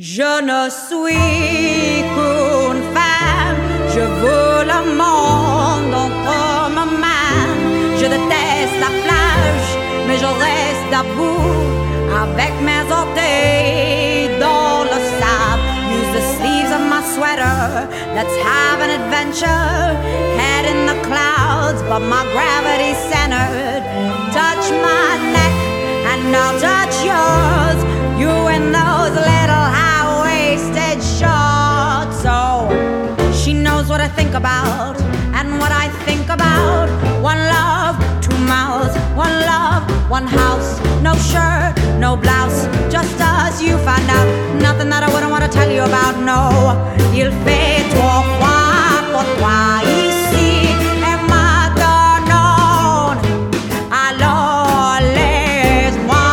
Je ne suis qu'une femme, je veux le monde entre ma main. Je déteste la plage, mais je reste debout avec mes orteils dans le sable. Use the sleeves of my sweater, let's have an adventure. Head in the clouds, but my gravity's centered. Touch my neck and I'll touch yours. You in those little high-waisted shorts. So she knows what I think about and what I think about. One love, two mouths. One love, one house. No shirt, no blouse, just us. You find out nothing that I wouldn't want to tell you about. No, il fait trop froid pour toi ici et maintenant. Alors laisse-moi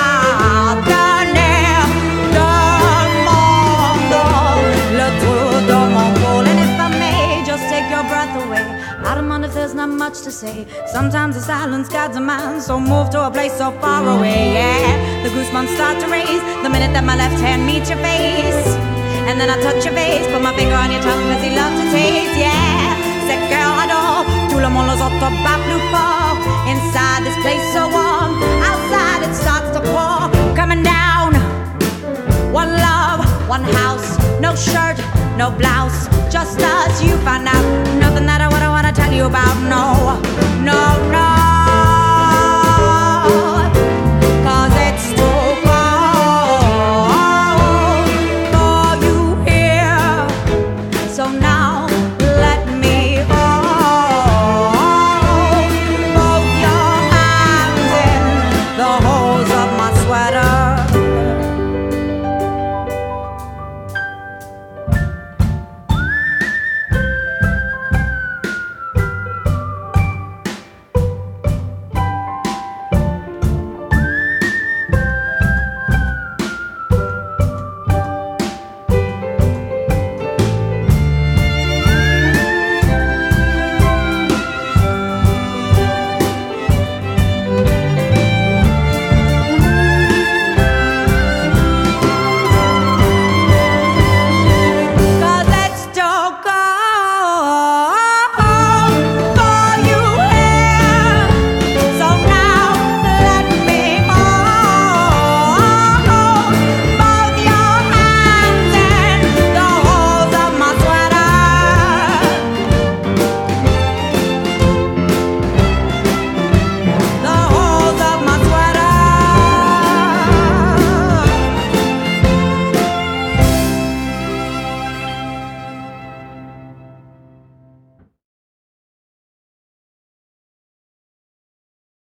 tenir le monde, le trou de mon col. And if I may just take your breath away, I don't mind if there's not much to say. Sometimes the silence guides a man, so move to a place so far away. Yeah, the goosebumps start to raise the minute that my left hand meets your face. And then I touch your face, put my finger on your tongue, cause he loves to taste. Yeah, cette girl adore, tout le monde les autres bat plus fort. Inside this place so warm, outside it starts to pour. Coming down, one love, one house. No shirt, no blouse, just us. You find out nothing that I wouldn't want to tell you about. No, no, no.